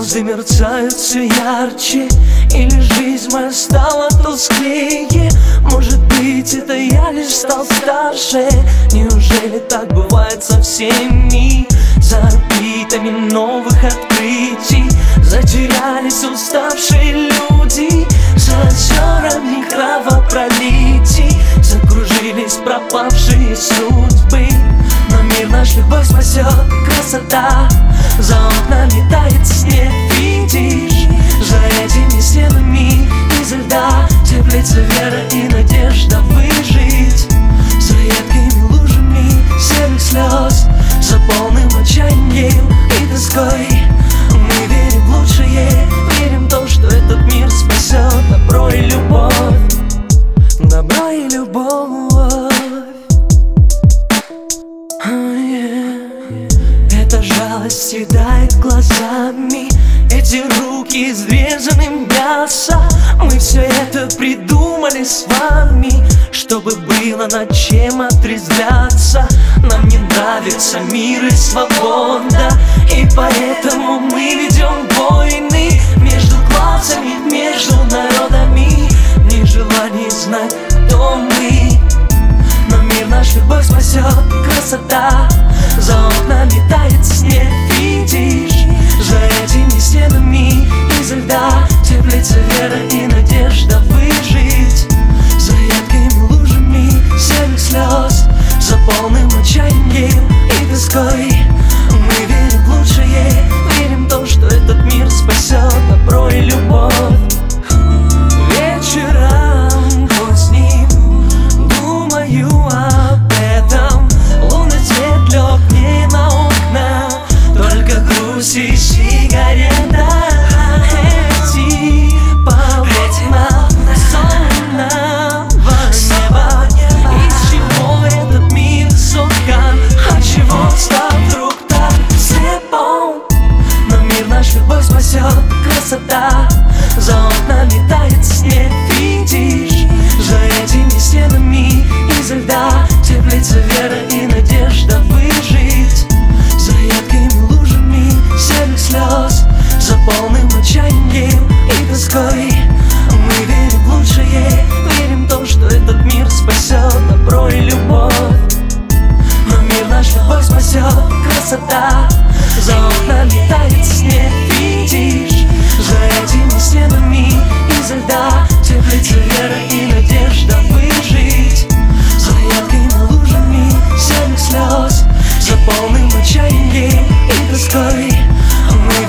Звезды мерцают все ярче, или жизнь моя стала тусклее? Может быть, это я лишь стал старше? Неужели так бывает со всеми? За орбитами новых открытий затерялись уставшие люди. За озерами кровопролитий закружились пропавшие судьбы. Но мир наш любовь спасет красота. За окнами тает снег, видишь? За этими стенами из льда теплится вера и надежда выжить. За яркими лужами серых слез, за полным отчаянием и тоской. Мы верим в лучшее, верим в то, что этот мир спасет добро и любовь. Добро и любовь. Эта жалость съедает глазами, эти руки изрезанным мясом. Мы все это придумали с вами, чтобы было над чем отрезвляться. Нам не нравится мир и свобода, и поэтому мы ведем войны между классами, между народами, в нежелании знать, кто мы. Но мир наш любовь спасет красота. За окнами тает снег, видишь? За этими стенами из льда теплится вера и надежда выжить. За яркими лужами серых слез, за полным отчаянием и тоской. Мы верим в лучшее, верим в то, что этот мир спасет добро и любовь. Вечером поздним думаю об этом. Лунный свет лег мне на окна, только грусть и сигарета. Эти полотна сонного неба. Из чего этот мир соткан? Отчего стал вдруг так слепом? Но мир наш любовь спасет красота. За окнами тает снег, видишь? За этими стенами из льда теплится вера и надежда выжить. За яркими лужами серых слез, за полным отчаянием и тоской. Мы верим в лучшее, верим в то, что этот мир спасет добро и любовь. Но мир наш любовь спасет красота. За окнами тает снег, видишь? За этими стенами из льда теплится вера и надежда выжить. За яркими лужами серых слез, за полным отчаянием и тоской. Мы